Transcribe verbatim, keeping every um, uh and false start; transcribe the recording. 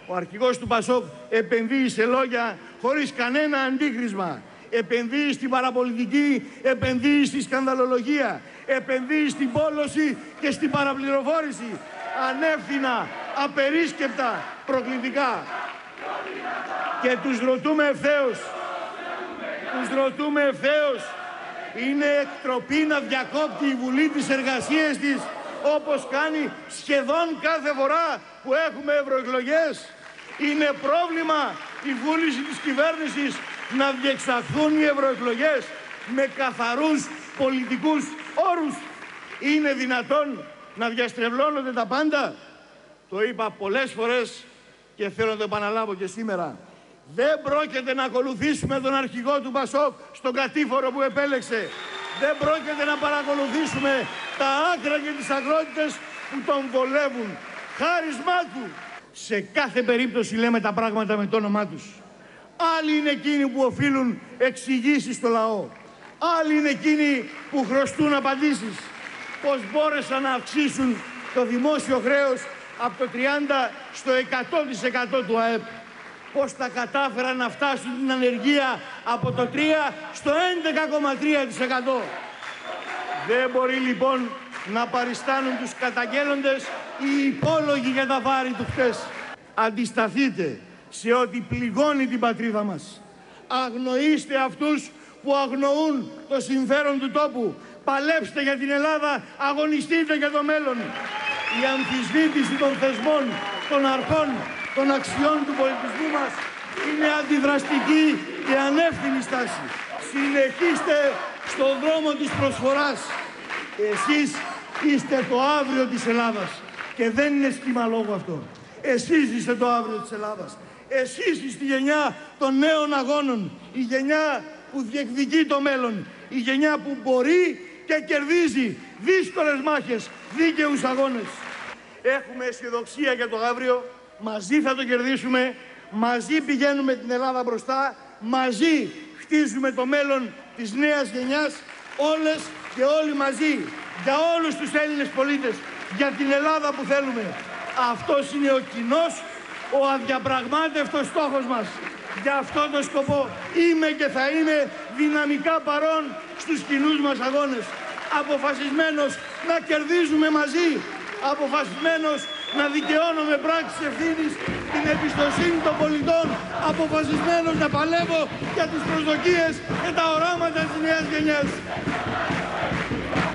Ο αρχηγός του Πασόκ επενδύει σε λόγια χωρίς κανένα αντίκρισμα. Επενδύει στην παραπολιτική, επενδύει στη σκανδαλολογία, επενδύει στην πόλωση και στην παραπληροφόρηση. Ανεύθυνα, απερίσκεπτα, προκλητικά. Και τους ρωτούμε ευθέως, τους ρωτούμε ευθέως, είναι εκτροπή να διακόπτει η Βουλή τις εργασίες της όπως κάνει σχεδόν κάθε φορά που έχουμε ευρωεκλογές? Είναι πρόβλημα η βούληση της κυβέρνησης να διεξαχθούν οι ευρωεκλογές με καθαρούς πολιτικούς όρους? Είναι δυνατόν να διαστρεβλώνονται τα πάντα? Το είπα πολλές φορές και θέλω να το επαναλάβω και σήμερα. Δεν πρόκειται να ακολουθήσουμε τον αρχηγό του Πασόκ στον κατήφορο που επέλεξε. Δεν πρόκειται να παρακολουθήσουμε τα άκρα και τις αγρότητες που τον βολεύουν. Χάρισμά του. Σε κάθε περίπτωση λέμε τα πράγματα με το όνομά τους. Άλλοι είναι εκείνοι που οφείλουν εξηγήσεις στο λαό. Άλλοι είναι εκείνοι που χρωστούν απαντήσεις. Πώς μπόρεσαν να αυξήσουν το δημόσιο χρέος από το τριάντα στο εκατό τοις εκατό του ΑΕΠ. Πώς τα κατάφεραν να φτάσουν την ανεργία από το τρία στο έντεκα κόμμα τρία τοις εκατό. Δεν μπορεί λοιπόν να παριστάνουν τους καταγγέλλοντες οι υπόλογοι για τα βάρη του χτες. Αντισταθείτε σε ό,τι πληγώνει την πατρίδα μας. Αγνοήστε αυτούς που αγνοούν το συμφέρον του τόπου. Παλέψτε για την Ελλάδα, αγωνιστείτε για το μέλλον. Η αμφισβήτηση των θεσμών, των αρχών, των αξιών του πολιτισμού μας είναι αντιδραστική και ανεύθυνη στάση. Συνεχίστε στον δρόμο της προσφοράς. Εσείς είστε το αύριο της Ελλάδας και δεν είναι σχήμα λόγου αυτό. Εσείς είστε το αύριο της Ελλάδας. Εσείς είστε η γενιά των νέων αγώνων, η γενιά που διεκδικεί το μέλλον, η γενιά που μπορεί και κερδίζει δύσκολες μάχες, δίκαιους αγώνες. Έχουμε αισιοδοξία για το αύριο, μαζί θα το κερδίσουμε, μαζί πηγαίνουμε την Ελλάδα μπροστά, μαζί χτίζουμε το μέλλον της νέας γενιάς, όλες και όλοι μαζί, για όλους τους Έλληνες πολίτες, για την Ελλάδα που θέλουμε. Αυτός είναι ο κοινός, ο αδιαπραγμάτευτος στόχος μας. Για αυτόν τον σκοπό είμαι και θα είμαι δυναμικά παρόν στους κοινούς μας αγώνες. Αποφασισμένος να κερδίζουμε μαζί. Αποφασισμένος να δικαιώνω με πράξεις ευθύνης την εμπιστοσύνη των πολιτών. Αποφασισμένος να παλεύω για τις προσδοκίες και τα οράματα της νέας γενιάς.